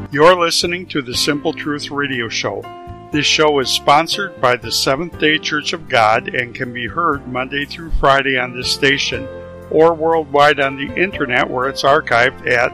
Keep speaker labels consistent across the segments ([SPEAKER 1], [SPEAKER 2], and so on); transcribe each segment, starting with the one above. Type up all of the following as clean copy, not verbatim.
[SPEAKER 1] You're listening to the Simple Truth Radio Show. This show is sponsored by the Seventh-day Church of God and can be heard Monday through Friday on this station or worldwide on the internet where it's archived at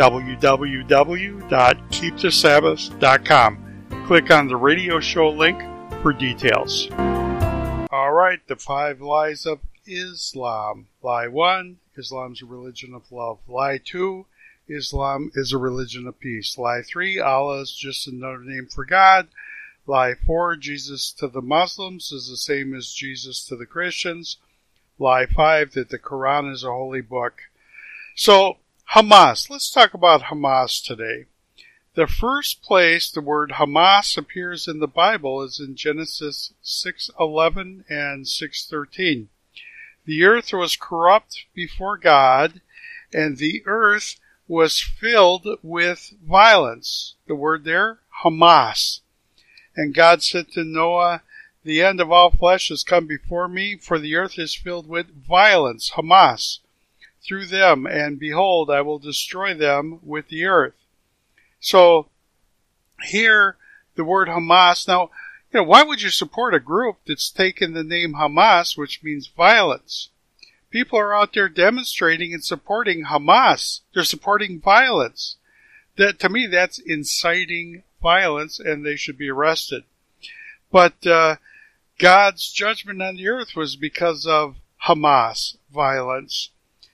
[SPEAKER 1] www.keepthesabbath.com. Click on the radio show link for details. All right, the 5 lies of Islam. Lie 1, Islam's a religion of love. Lie 2, Islam is a religion of peace. Lie 3, Allah is just another name for God. Lie 4, Jesus to the Muslims is the same as Jesus to the Christians. Lie 5, that the Quran is a holy book. So, Hamas. Let's talk about Hamas today. The first place the word Hamas appears in the Bible is in Genesis 6:11 and 6:13. The earth was corrupt before God, and the earth was filled with violence. The word there, Hamas. And God said to Noah, the end of all flesh has come before me, for the earth is filled with violence, Hamas, through them, and behold, I will destroy them with the earth. So, here, the word Hamas. Now, why would you support a group that's taken the name Hamas, which means violence? People are out there demonstrating and supporting Hamas. They're supporting violence. To me, that's inciting violence, and they should be arrested. But God's judgment on the earth was because of Hamas violence.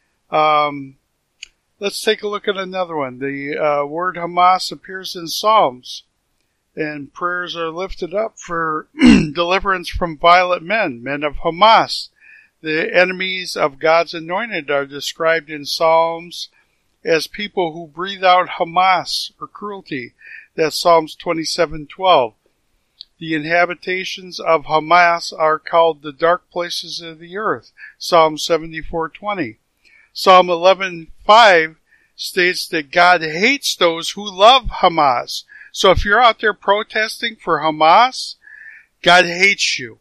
[SPEAKER 1] Let's take a look at another one. The word Hamas appears in Psalms, and prayers are lifted up for deliverance from violent men of Hamas. The enemies of God's anointed are described in Psalms as people who breathe out Hamas or cruelty. That's Psalms 27:12. The inhabitations of Hamas are called the dark places of the earth. Psalm 74:20. Psalm 11:5 states that God hates those who love Hamas. So if you're out there protesting for Hamas, God hates you.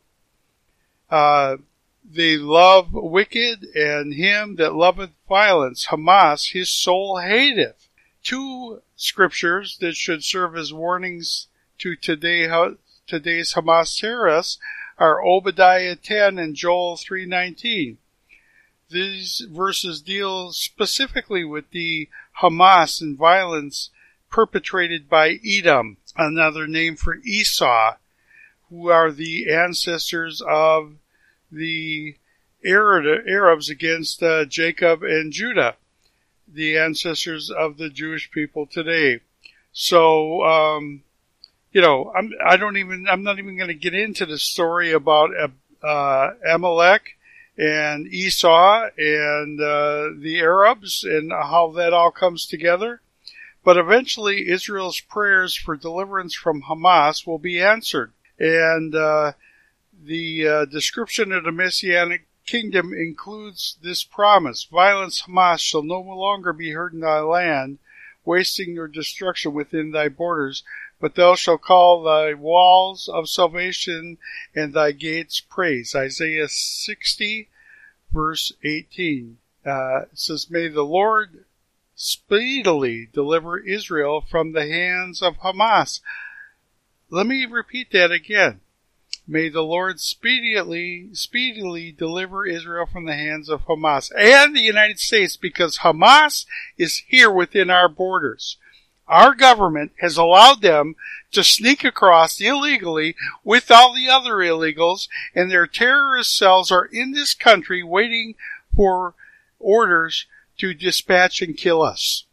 [SPEAKER 1] They love wicked, and him that loveth violence, Hamas, his soul hateth. 2 scriptures that should serve as warnings to today's Hamas terrorists are Obadiah 10 and Joel 3:19. These verses deal specifically with the Hamas and violence perpetrated by Edom, another name for Esau, who are the ancestors of the Arabs against Jacob and Judah, the ancestors of the Jewish people today. So, I'm not even going to get into the story about Amalek and Esau and the Arabs and how that all comes together. But eventually Israel's prayers for deliverance from Hamas will be answered. And the description of the Messianic kingdom includes this promise: violence, Hamas, shall no longer be heard in thy land, wasting nor destruction within thy borders, but thou shalt call thy walls of salvation and thy gates praise. Isaiah 60, verse 18. It says, may the Lord speedily deliver Israel from the hands of Hamas. Let me repeat that again. May the Lord speedily deliver Israel from the hands of Hamas and the United States, because Hamas is here within our borders. Our government has allowed them to sneak across illegally with all the other illegals, and their terrorist cells are in this country waiting for orders to dispatch and kill us.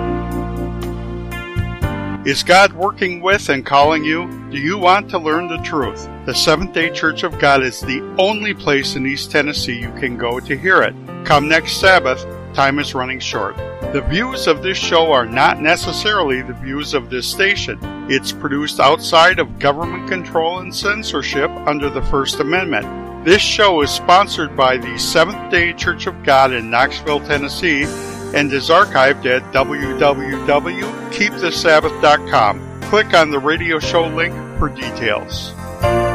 [SPEAKER 1] Is God working with and calling you? Do you want to learn the truth? The Seventh-day Church of God is the only place in East Tennessee you can go to hear it. Come next Sabbath. Time is running short. The views of this show are not necessarily the views of this station. It's produced outside of government control and censorship under the First Amendment. This show is sponsored by the Seventh-day Church of God in Knoxville, Tennessee, and is archived at www.keepthesabbath.com. Click on the radio show link for details.